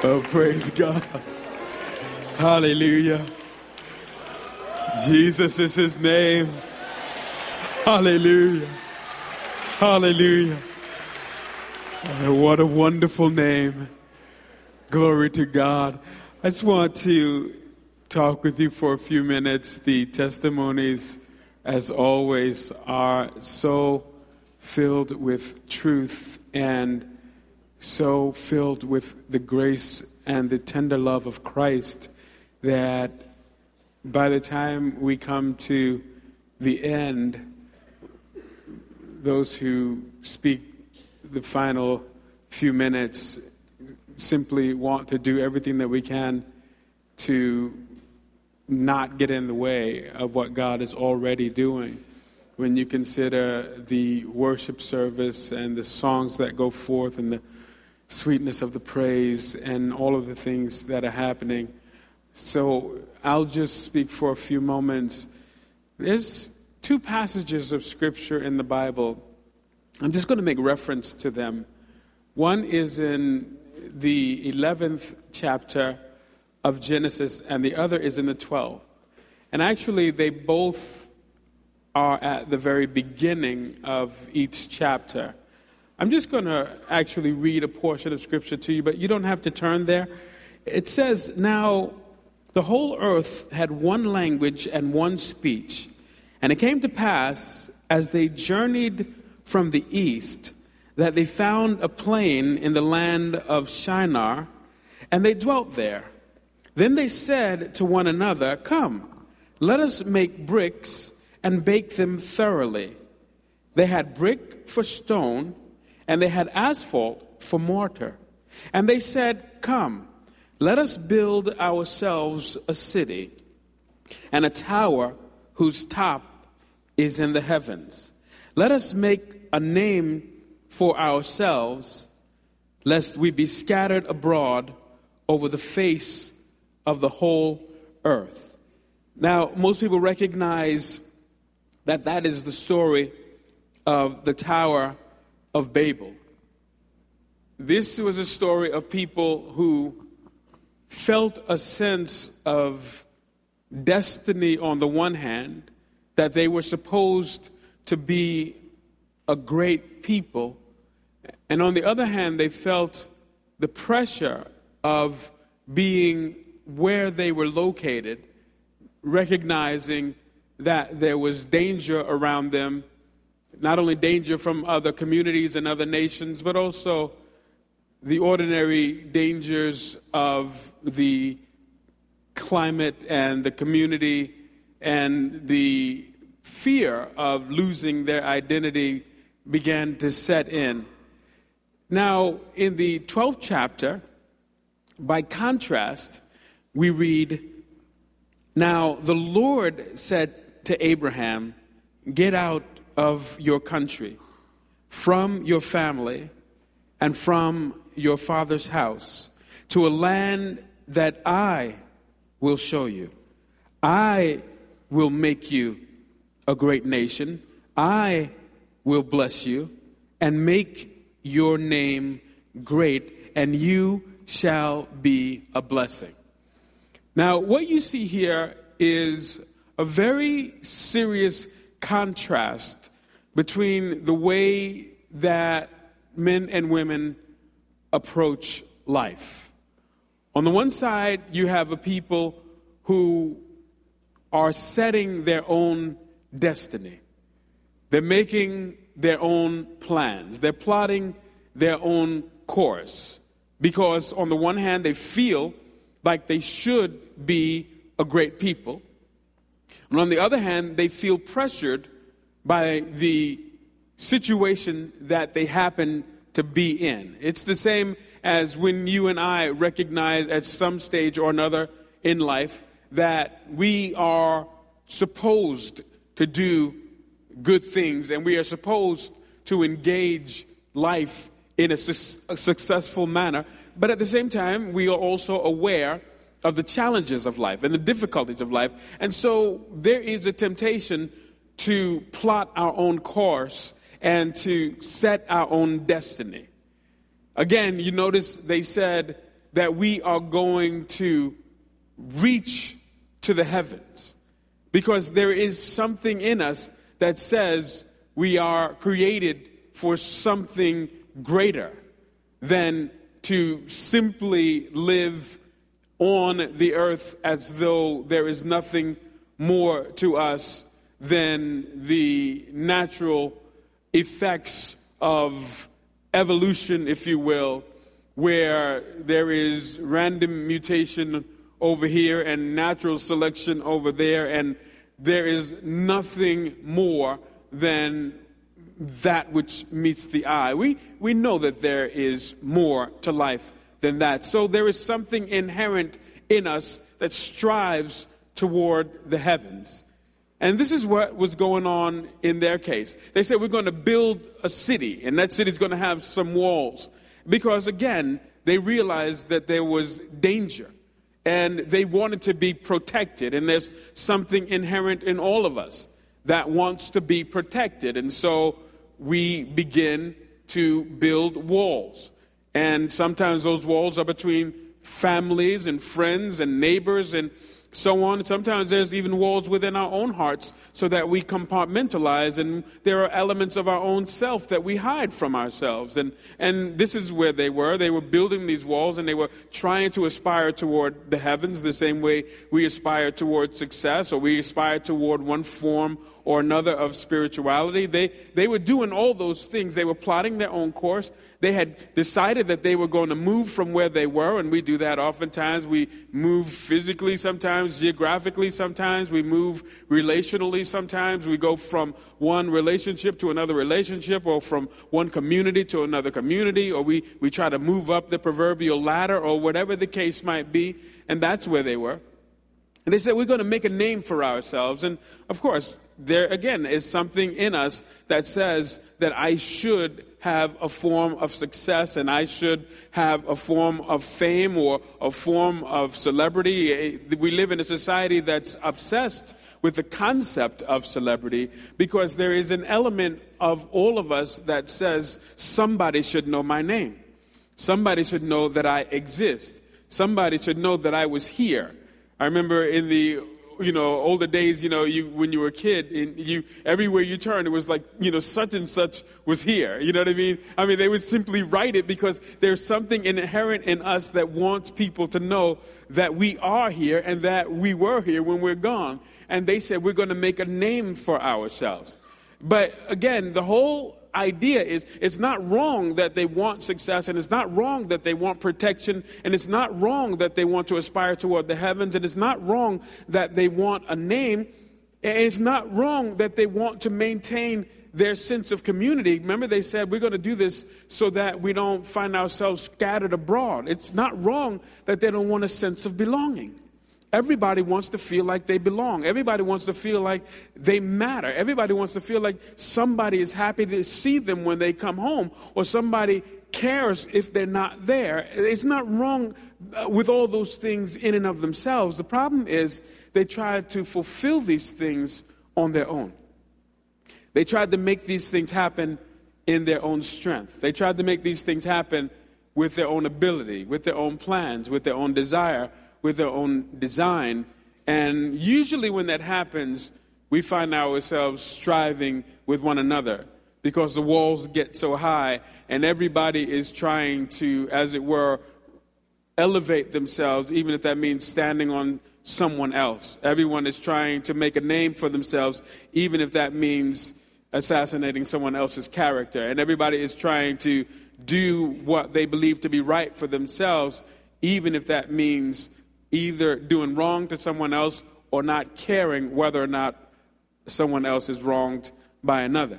Oh, praise God. Hallelujah. Jesus is his name. Hallelujah. Hallelujah. Oh, what a wonderful name. Glory to God. I just want to talk with you for a few minutes. The testimonies, as always, are so filled with truth and so filled with the grace and the tender love of Christ that by the time we come to the end, those who speak the final few minutes simply want to do everything that we can to not get in the way of what God is already doing. When you consider the worship service and the songs that go forth and the sweetness of the praise and all of the things that are happening. So I'll just speak for a few moments. There's two passages of Scripture in the Bible. I'm just going to make reference to them. One is in the 11th chapter of Genesis, and the other is in the 12th. And actually, they both are at the very beginning of each chapter. I'm just going to actually read a portion of Scripture to you, but you don't have to turn there. It says, "Now the whole earth had one language and one speech. And it came to pass, as they journeyed from the east, that they found a plain in the land of Shinar, and they dwelt there. Then they said to one another, 'Come, let us make bricks and bake them thoroughly.' They had brick for stone, and they had asphalt for mortar. And they said, 'Come, let us build ourselves a city, and a tower whose top is in the heavens. Let us make a name for ourselves, lest we be scattered abroad over the face of the whole earth.'" Now, most people recognize that that is the story of the Tower of Babel. This was a story of people who felt a sense of destiny on the one hand, that they were supposed to be a great people, and on the other hand, they felt the pressure of being where they were located, recognizing that there was danger around them, not only danger from other communities and other nations, but also the ordinary dangers of the climate and the community and the fear of losing their identity began to set in. Now, in the 12th chapter, by contrast, we read, "Now the Lord said to Abraham, 'Get out of your country, from your family, and from your father's house, to a land that I will show you. I will make you a great nation. I will bless you and make your name great, and you shall be a blessing.'" Now, what you see here is a very serious contrast between the way that men and women approach life. On the one side, you have a people who are setting their own destiny. They're making their own plans. They're plotting their own course. Because on the one hand, they feel like they should be a great people. And on the other hand, they feel pressured by the situation that they happen to be in. It's the same as when you and I recognize at some stage or another in life that we are supposed to do good things and we are supposed to engage life in a successful manner. But at the same time, we are also aware of the challenges of life and the difficulties of life. And so there is a temptation to plot our own course and to set our own destiny. Again, you notice they said that we are going to reach to the heavens, because there is something in us that says we are created for something greater than to simply live on the earth as though there is nothing more to us than the natural effects of evolution, if you will, where there is random mutation over here and natural selection over there, and there is nothing more than that which meets the eye. We know that there is more to life than that. So there is something inherent in us that strives toward the heavens. And this is what was going on in their case. They said, we're going to build a city, and that city is going to have some walls. Because, again, they realized that there was danger, and they wanted to be protected. And there's something inherent in all of us that wants to be protected. And so we begin to build walls. And sometimes those walls are between families and friends and neighbors and so on. Sometimes there's even walls within our own hearts so that we compartmentalize, and there are elements of our own self that we hide from ourselves. And this is where they were. They were building these walls, and they were trying to aspire toward the heavens the same way we aspire toward success, or we aspire toward one form or another of spirituality. They were doing all those things. They were plotting their own course. They had decided that they were going to move from where they were, and we do that oftentimes. We move physically sometimes, geographically sometimes. We move relationally sometimes. We go from one relationship to another relationship, or from one community to another community, or we try to move up the proverbial ladder, or whatever the case might be, and that's where they were. And they said, we're going to make a name for ourselves. And, of course, there, again, is something in us that says that I should have a form of success, and I should have a form of fame or a form of celebrity. We live in a society that's obsessed with the concept of celebrity, because there is an element of all of us that says somebody should know my name. Somebody should know that I exist. Somebody should know that I was here. I remember in the older days, when you were a kid, and everywhere you turned, it was like, such and such was here. You know what I mean? I mean, they would simply write it because there's something inherent in us that wants people to know that we are here and that we were here when we're gone. And they said, we're going to make a name for ourselves. But again, the whole idea is, it's not wrong that they want success, and it's not wrong that they want protection, and it's not wrong that they want to aspire toward the heavens, and it's not wrong that they want a name, and it's not wrong that they want to maintain their sense of community. Remember, they said, we're going to do this so that we don't find ourselves scattered abroad. It's not wrong that they don't want a sense of belonging. Everybody wants to feel like they belong. Everybody wants to feel like they matter. Everybody wants to feel like somebody is happy to see them when they come home, or somebody cares if they're not there. It's not wrong with all those things in and of themselves. The problem is they try to fulfill these things on their own. They tried to make these things happen in their own strength. They tried to make these things happen with their own ability, with their own plans, with their own desire, with their own design. And usually when that happens, we find ourselves striving with one another, because the walls get so high and everybody is trying to, as it were, elevate themselves, even if that means standing on someone else. Everyone is trying to make a name for themselves, even if that means assassinating someone else's character. And everybody is trying to do what they believe to be right for themselves, even if that means either doing wrong to someone else or not caring whether or not someone else is wronged by another.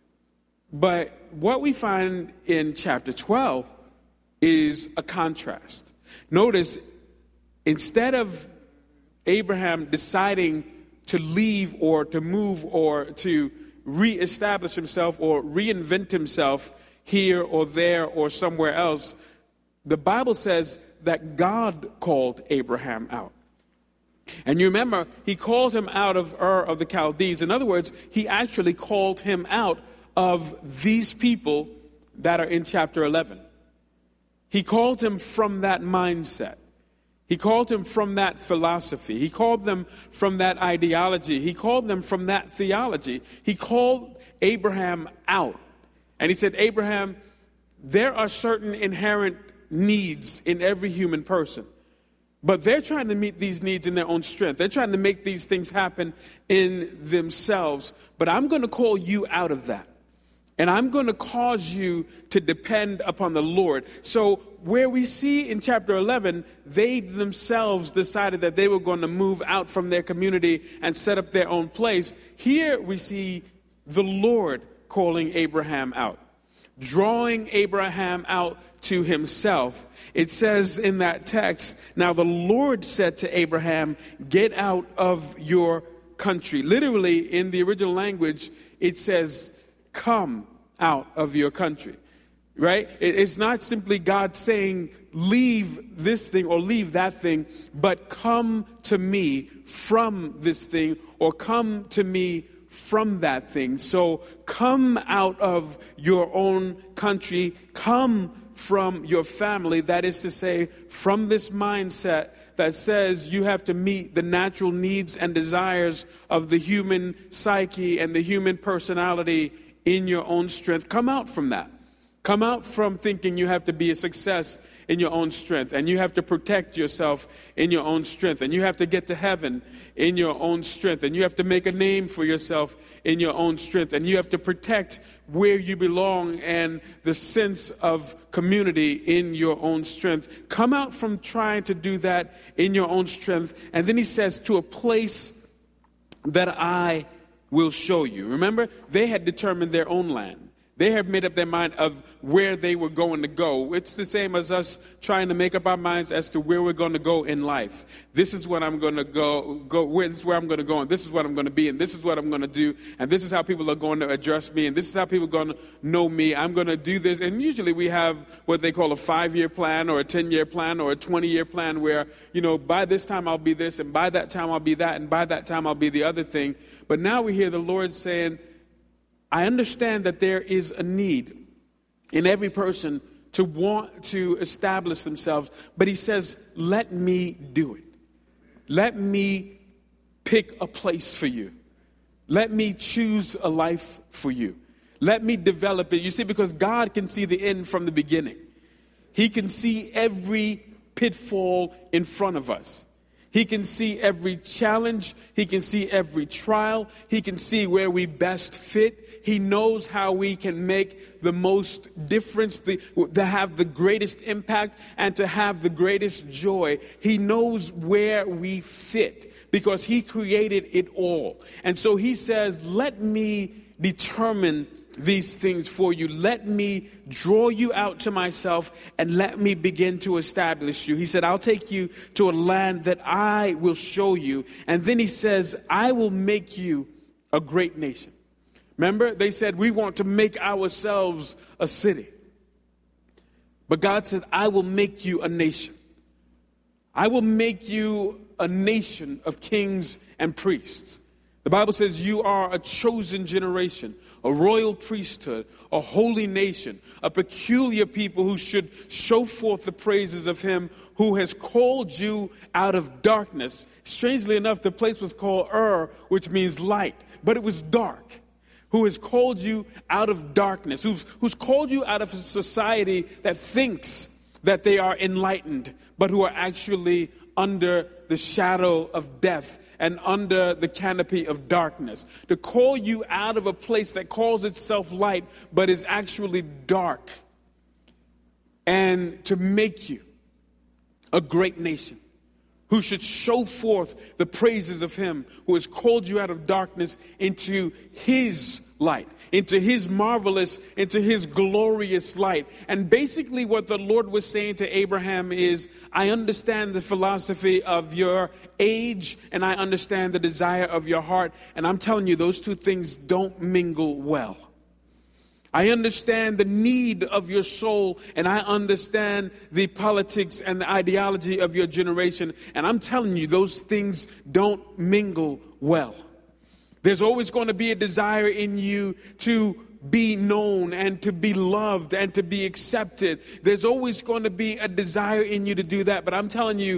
But what we find in chapter 12 is a contrast. Notice, instead of Abraham deciding to leave or to move or to reestablish himself or reinvent himself here or there or somewhere else, the Bible says that God called Abraham out. And you remember, he called him out of Ur of the Chaldees. In other words, he actually called him out of these people that are in chapter 11. He called him from that mindset. He called him from that philosophy. He called them from that ideology. He called them from that theology. He called Abraham out. And he said, Abraham, there are certain inherent needs in every human person. But they're trying to meet these needs in their own strength. They're trying to make these things happen in themselves. But I'm going to call you out of that. And I'm going to cause you to depend upon the Lord. So where we see in chapter 11, they themselves decided that they were going to move out from their community and set up their own place. Here we see the Lord calling Abraham out, drawing Abraham out to himself. It says in that text, now the Lord said to Abraham, get out of your country. Literally, in the original language, it says, come out of your country, right? It's not simply God saying, leave this thing or leave that thing, but come to me from this thing or come to me from that thing. So come out of your own country, come from your family. That is to say, from this mindset that says you have to meet the natural needs and desires of the human psyche and the human personality in your own strength. Come out from that. Come out from thinking you have to be a success in your own strength, and you have to protect yourself in your own strength, and you have to get to heaven in your own strength, and you have to make a name for yourself in your own strength, and you have to protect where you belong and the sense of community in your own strength. Come out from trying to do that in your own strength. And then he says, to a place that I will show you. Remember, they had determined their own land. They had made up their mind of where they were going to go. It's the same as us trying to make up our minds as to where we're going to go in life. This is what I'm going to this is where I'm going to go, and this is what I'm going to be, and this is what I'm going to do, and this is how people are going to address me, and this is how people are going to know me. I'm going to do this. And usually we have what they call a 5-year plan or a 10-year plan or a 20-year plan where, by this time I'll be this, and by that time I'll be that, and by that time I'll be the other thing. But now we hear the Lord saying, I understand that there is a need in every person to want to establish themselves, but he says, let me do it. Let me pick a place for you. Let me choose a life for you. Let me develop it. You see, because God can see the end from the beginning. He can see every pitfall in front of us. He can see every challenge. He can see every trial. He can see where we best fit. He knows how we can make the most difference, to have the greatest impact, and to have the greatest joy. He knows where we fit because he created it all. And so he says, let me determine these things for you. Let me draw you out to myself and let me begin to establish you. He said, I'll take you to a land that I will show you. And then he says, I will make you a great nation. Remember, they said, we want to make ourselves a city. But God said, I will make you a nation. I will make you a nation of kings and priests. The Bible says you are a chosen generation, a royal priesthood, a holy nation, a peculiar people who should show forth the praises of him who has called you out of darkness. Strangely enough, the place was called which means light, but it was dark. Who has called you out of darkness, who's called you out of a society that thinks that they are enlightened, but who are actually under the shadow of death and under the canopy of darkness. To call you out of a place that calls itself light, but is actually dark. And to make you a great nation who should show forth the praises of him who has called you out of darkness into his light, into his marvelous, into his glorious light. And basically what the Lord was saying to Abraham is, I understand the philosophy of your age and I understand the desire of your heart. And I'm telling you, those two things don't mingle well. I understand the need of your soul, and I understand the politics and the ideology of your generation. And I'm telling you, those things don't mingle well. There's always going to be a desire in you to be known and to be loved and to be accepted. There's always going to be a desire in you to do that. But I'm telling you,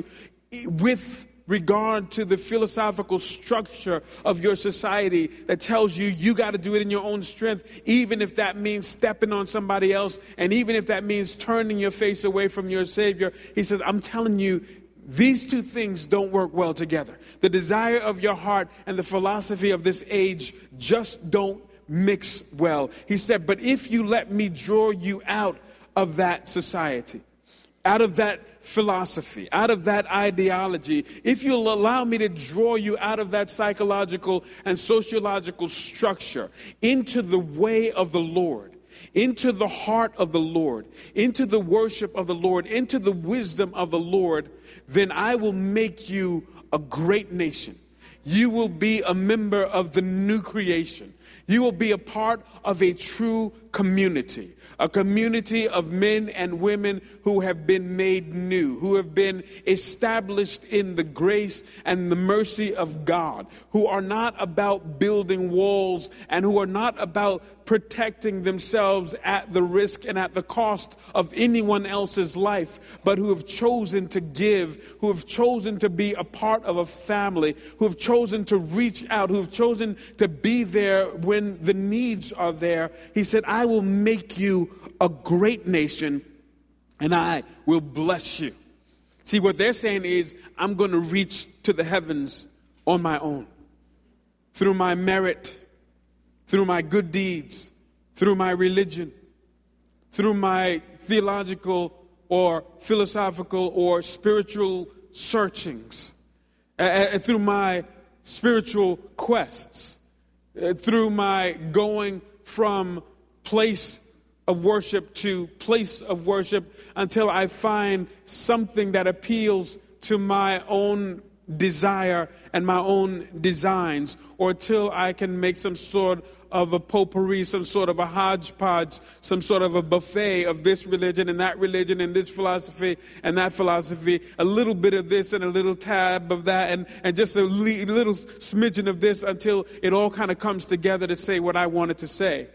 with regard to the philosophical structure of your society that tells you you got to do it in your own strength, even if that means stepping on somebody else, and even if that means turning your face away from your Savior, he says, I'm telling you, these two things don't work well together. The desire of your heart and the philosophy of this age just don't mix well. He said, but if you let me draw you out of that society, out of that philosophy, out of that ideology, if you'll allow me to draw you out of that psychological and sociological structure into the way of the Lord, into the heart of the Lord, into the worship of the Lord, into the wisdom of the Lord, then I will make you a great nation. You will be a member of the new creation. You will be a part of a true community. A community of men and women who have been made new, who have been established in the grace and the mercy of God, who are not about building walls and who are not about protecting themselves at the risk and at the cost of anyone else's life, but who have chosen to give, who have chosen to be a part of a family, who have chosen to reach out, who have chosen to be there when the needs are there. He said, I will make you a great nation and I will bless you. See, what they're saying is, I'm going to reach to the heavens on my own. Through my merit, through my good deeds, through my religion, through my theological or philosophical or spiritual searchings, through my spiritual quests, through my going from place of worship to place of worship until I find something that appeals to my own desire and my own designs, or till I can make some sort of a potpourri, some sort of a hodgepodge, some sort of a buffet of this religion and this philosophy and that philosophy, a little bit of this and a little tab of that and just a little smidgen of this until it all kind of comes together to say what I wanted to say.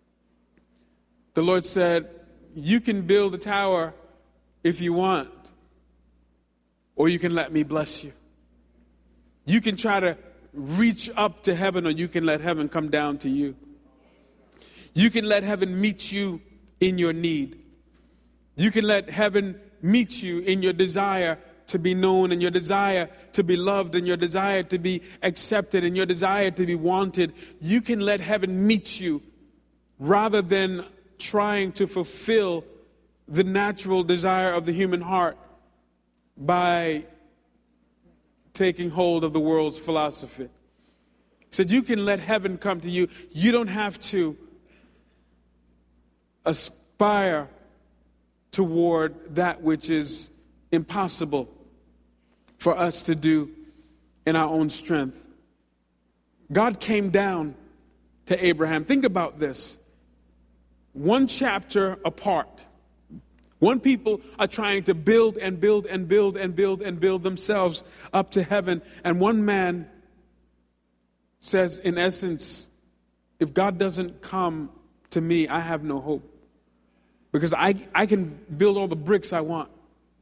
The Lord said, you can build a tower if you want, or you can let me bless you. You can try to reach up to heaven, or you can let heaven come down to you. You can let heaven meet you in your need. You can let heaven meet you in your desire to be known, and your desire to be loved, and your desire to be accepted, and your desire to be wanted. You can let heaven meet you rather than trying to fulfill the natural desire of the human heart by taking hold of the world's philosophy. He said, you can let heaven come to you. You don't have to aspire toward that which is impossible for us to do in our own strength. God came down to Abraham. Think about this. One chapter apart. One people are trying to build and build and build and build and build themselves up to heaven. And one man says, in essence, if God doesn't come to me, I have no hope. Because I can build all the bricks I want.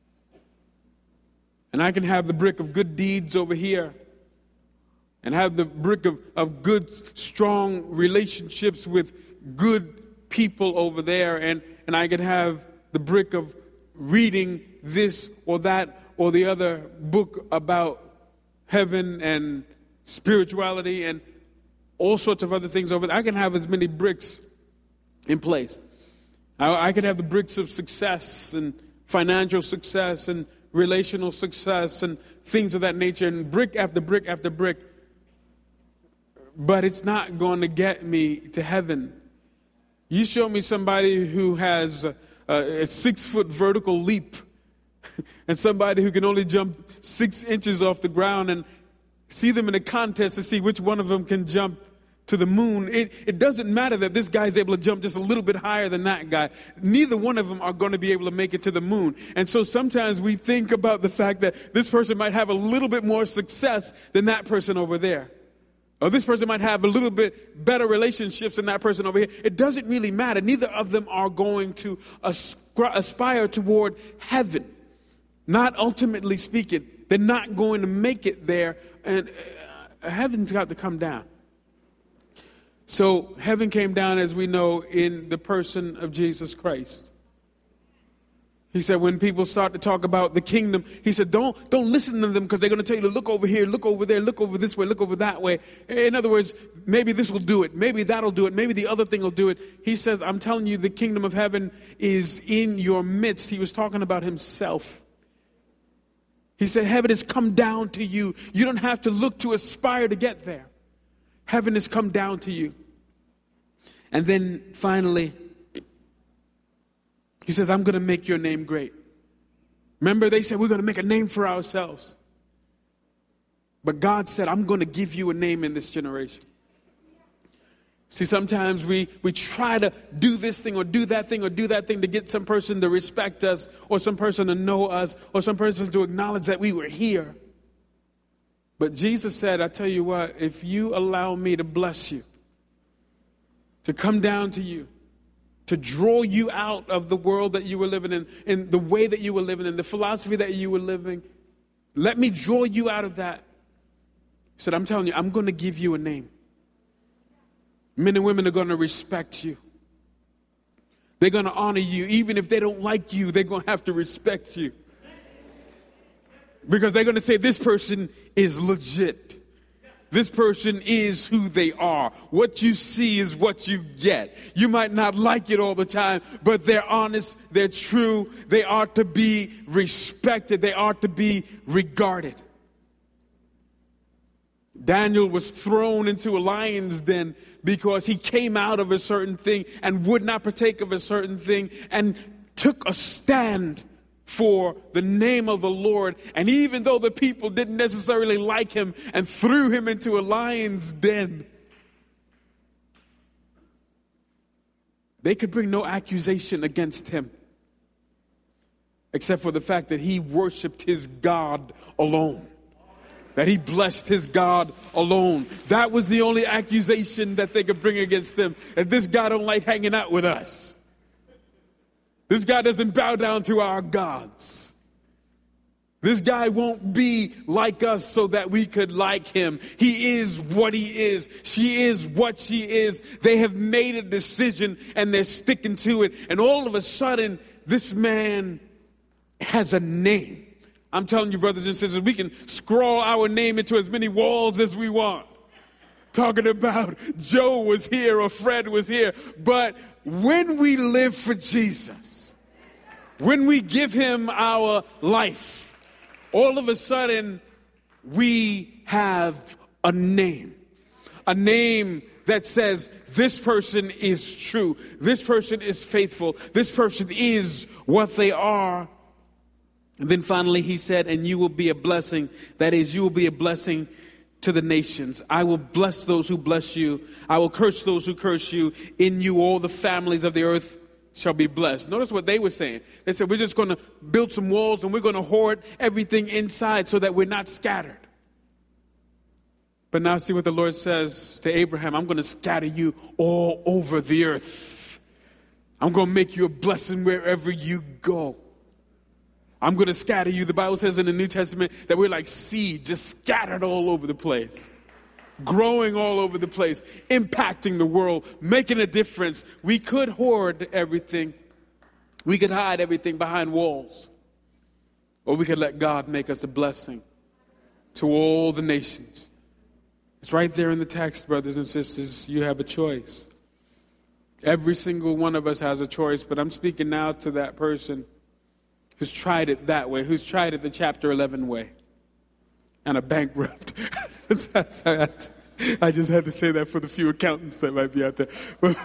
And I can have the brick of good deeds over here. And have the brick of good, strong relationships with good people over there. And I can have the brick of reading this or that or the other book about heaven and spirituality and all sorts of other things over there. I can have as many bricks in place. I can have the bricks of success and financial success and relational success and things of that nature, and brick after brick after brick. But it's not going to get me to heaven. You show me somebody who has a 6-foot vertical leap and somebody who can only jump 6 inches off the ground, and see them in a contest to see which one of them can jump to the moon. It doesn't matter that this guy's able to jump just a little bit higher than that guy. Neither one of them are going to be able to make it to the moon. And so sometimes we think about the fact that this person might have a little bit more success than that person over there. Or this person might have a little bit better relationships than that person over here. It doesn't really matter. Neither of them are going to aspire toward heaven. Not ultimately speaking. They're not going to make it there. And heaven's got to come down. So heaven came down, as we know, in the person of Jesus Christ. He said when people start to talk about the kingdom, he said, don't listen to them because they're going to tell you to look over here, look over there, look over this way, look over that way. In other words, maybe this will do it. Maybe that'll do it. Maybe the other thing will do it. He says, I'm telling you, the kingdom of heaven is in your midst. He was talking about himself. He said, heaven has come down to you. You don't have to look to aspire to get there. Heaven has come down to you. And then finally, he says, I'm going to make your name great. Remember, they said, we're going to make a name for ourselves. But God said, I'm going to give you a name in this generation. See, sometimes we try to do this thing or do that thing or do that thing to get some person to respect us or some person to know us or some person to acknowledge that we were here. But Jesus said, I tell you what, if you allow me to bless you, to come down to you, to draw you out of the world that you were living in the way that you were living in, the philosophy that you were living. Let me draw you out of that. He said, I'm telling you, I'm going to give you a name. Men and women are going to respect you. They're going to honor you. Even if they don't like you, they're going to have to respect you. Because they're going to say, this person is legit. This person is who they are. What you see is what you get. You might not like it all the time, but they're honest, they're true, they are to be respected, they are to be regarded. Daniel was thrown into a lion's den because he came out of a certain thing and would not partake of a certain thing and took a stand for the name of the Lord. And even though the people didn't necessarily like him and threw him into a lion's den, they could bring no accusation against him except for the fact that he worshiped his God alone, that he blessed his God alone. That was the only accusation that they could bring against him, that this guy don't like hanging out with us. This guy doesn't bow down to our gods. This guy won't be like us so that we could like him. He is what he is. She is what she is. They have made a decision and they're sticking to it. And all of a sudden, this man has a name. I'm telling you, brothers and sisters, we can scrawl our name into as many walls as we want. Talking about Joe was here or Fred was here. But when we live for Jesus, when we give him our life, all of a sudden we have a name that says this person is true, this person is faithful, this person is what they are. And then finally he said, and you will be a blessing. That is, you will be a blessing to the nations. I will bless those who bless you. I will curse those who curse you. In you all the families of the earth shall be blessed. Notice what they were saying. They said, we're just going to build some walls and we're going to hoard everything inside so that we're not scattered. But now see what the Lord says to Abraham. I'm going to scatter you all over the earth. I'm going to make you a blessing wherever you go. I'm going to scatter you. The Bible says in the New Testament that we're like seed, just scattered all over the place, growing all over the place, impacting the world, making a difference. We could hoard everything. We could hide everything behind walls. Or we could let God make us a blessing to all the nations. It's right there in the text, brothers and sisters. You have a choice. Every single one of us has a choice, but I'm speaking now to that person who's tried it that way, who's tried it the chapter 11 way, and a bankrupt. I just had to say that for the few accountants that might be out there.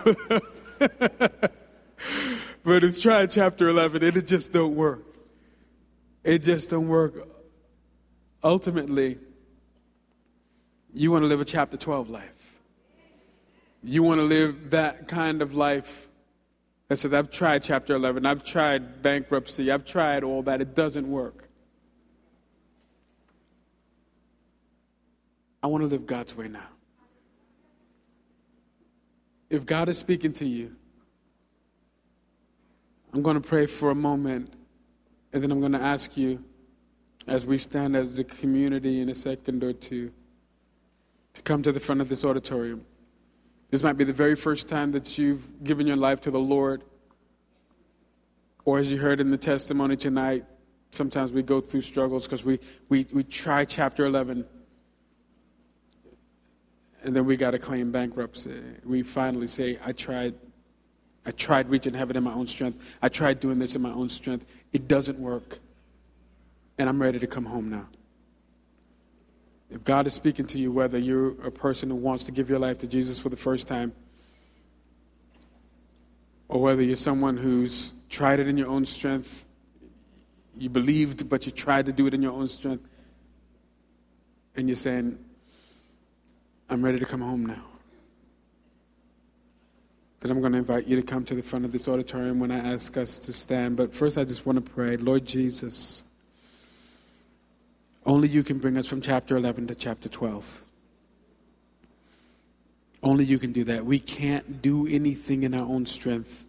But it's tried chapter 11, and it just don't work. It just don't work. Ultimately, you want to live a chapter 12 life. You want to live that kind of life. I said, I've tried chapter 11. I've tried bankruptcy. I've tried all that. It doesn't work. I want to live God's way now. if God is speaking to you, I'm going to pray for a moment, and then I'm going to ask you, as we stand as a community in a second or two, to come to the front of this auditorium. This might be the very first time that you've given your life to the Lord. Or as you heard in the testimony tonight, sometimes we go through struggles because we try chapter 11. And then we got to claim bankruptcy. We finally say, I tried reaching heaven in my own strength. I tried doing this in my own strength. It doesn't work. And I'm ready to come home now. If God is speaking to you, whether you're a person who wants to give your life to Jesus for the first time, or whether you're someone who's tried it in your own strength, you believed, but you tried to do it in your own strength, and you're saying, I'm ready to come home now, then I'm going to invite you to come to the front of this auditorium when I ask us to stand. But first, I just want to pray. Lord Jesus, only you can bring us from chapter 11 to chapter 12. Only you can do that. We can't do anything in our own strength.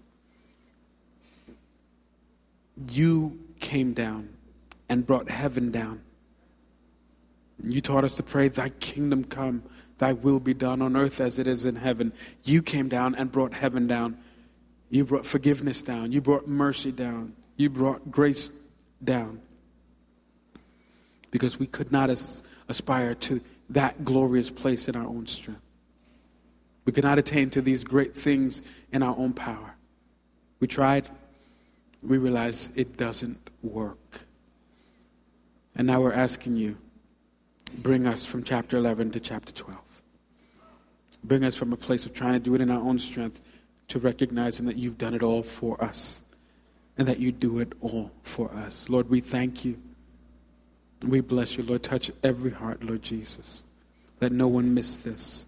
You came down and brought heaven down. You taught us to pray, thy kingdom come, thy will be done on earth as it is in heaven. You came down and brought heaven down. You brought forgiveness down. You brought mercy down. You brought grace down. Because we could not aspire to that glorious place in our own strength. We could not attain to these great things in our own power. We tried. We realized it doesn't work. And now we're asking you, bring us from chapter 11 to chapter 12. Bring us from a place of trying to do it in our own strength to recognizing that you've done it all for us and that you do it all for us. Lord, we thank you. We bless you, Lord. Touch every heart, Lord Jesus. Let no one miss this.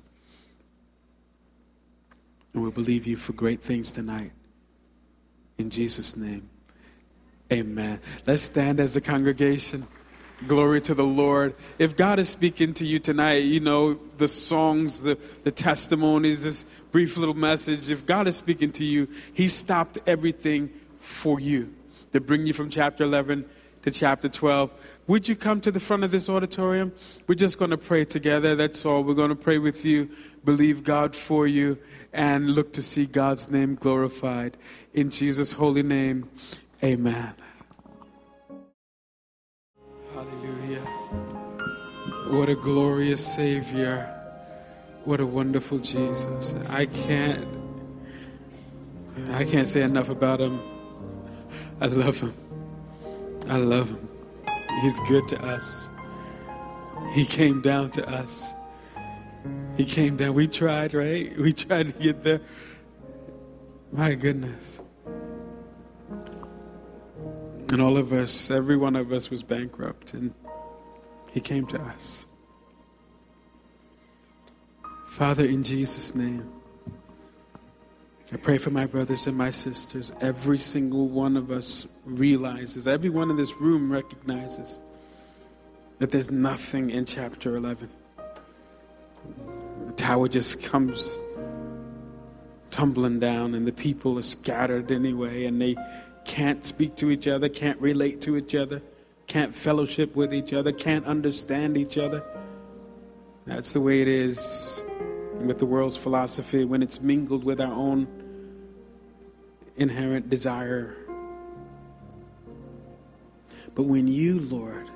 And we'll believe you for great things tonight. In Jesus' name, amen. Let's stand as a congregation. Glory to the Lord. If God is speaking to you tonight, you know, the songs, the testimonies, this brief little message, if God is speaking to you, he stopped everything for you to bring you from chapter 11 to chapter 12. Would you come to the front of this auditorium? We're just going to pray together. That's all. We're going to pray with you, believe God for you, and look to see God's name glorified. In Jesus' holy name, amen. Hallelujah. What a glorious Savior. What a wonderful Jesus. I can't say enough about him. I love him. I love him. He's good to us. He came down to us. He came down. We tried, right? We tried to get there. My goodness. And all of us, every one of us was bankrupt, and he came to us. Father, in Jesus' name, I pray for my brothers and my sisters. Every single one of us realizes, everyone in this room recognizes that there's nothing in chapter 11. The tower just comes tumbling down, and the people are scattered anyway, and they can't speak to each other, can't relate to each other, can't fellowship with each other, can't understand each other. That's the way it is with the world's philosophy when it's mingled with our own inherent desire. But when you, Lord,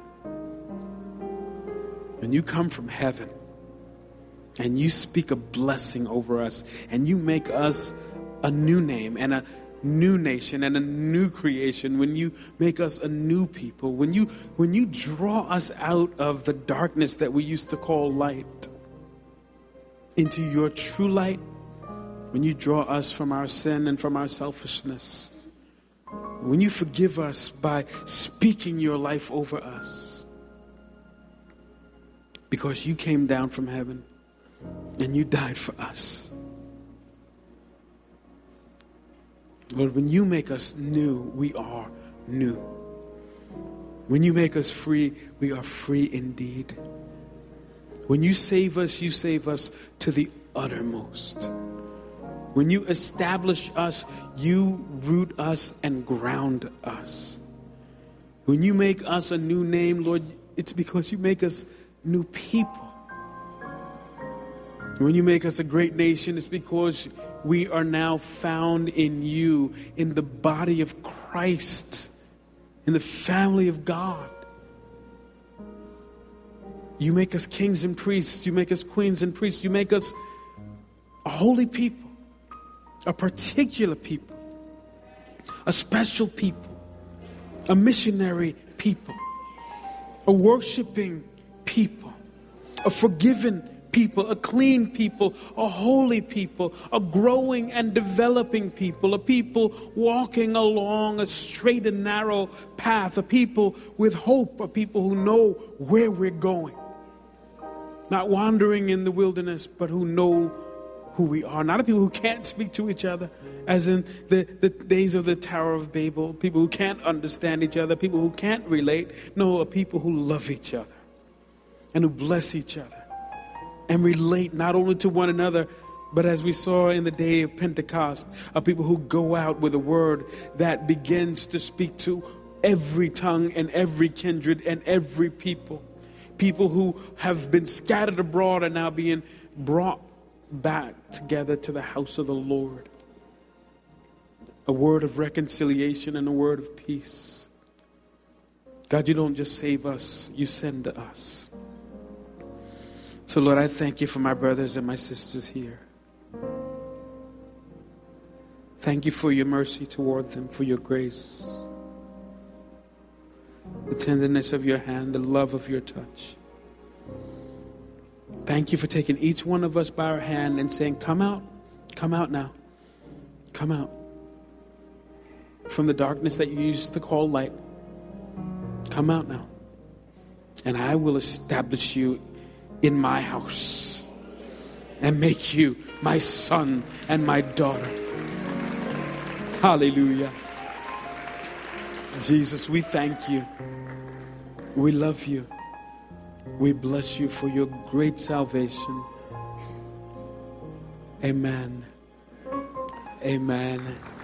when you come from heaven and you speak a blessing over us and you make us a new name and a new nation and a new creation, when you make us a new people, when you draw us out of the darkness that we used to call light into your true light, when you draw us from our sin and from our selfishness, when you forgive us by speaking your life over us, because you came down from heaven and you died for us. Lord, when you make us new, we are new. When you make us free, we are free indeed. When you save us to the uttermost. When you establish us, you root us and ground us. When you make us a new name, Lord, it's because you make us new people. When you make us a great nation, it's because we are now found in you, in the body of Christ, in the family of God. You make us kings and priests. You make us queens and priests. You make us a holy people, a particular people, a special people, a missionary people, a worshiping people, a forgiven people, a clean people, a holy people, a growing and developing people, a people walking along a straight and narrow path, a people with hope, a people who know where we're going. Not wandering in the wilderness, but who know who we are. Not a people who can't speak to each other, as in the days of the Tower of Babel, people who can't understand each other, people who can't relate. No, a people who love each other and who bless each other and relate not only to one another, but as we saw in the day of Pentecost, a people who go out with a word that begins to speak to every tongue and every kindred and every people. People who have been scattered abroad are now being brought back together to the house of the Lord. A word of reconciliation and a word of peace. God, you don't just save us, you send us. So Lord, I thank you for my brothers and my sisters here. Thank you for your mercy toward them, for your grace, the tenderness of your hand, the love of your touch. Thank you for taking each one of us by our hand and saying, come out now, come out from the darkness that you used to call light. Come out now, and I will establish you in my house and make you my son and my daughter. Hallelujah. Jesus, we thank you. We love you. We bless you for your great salvation. Amen. Amen.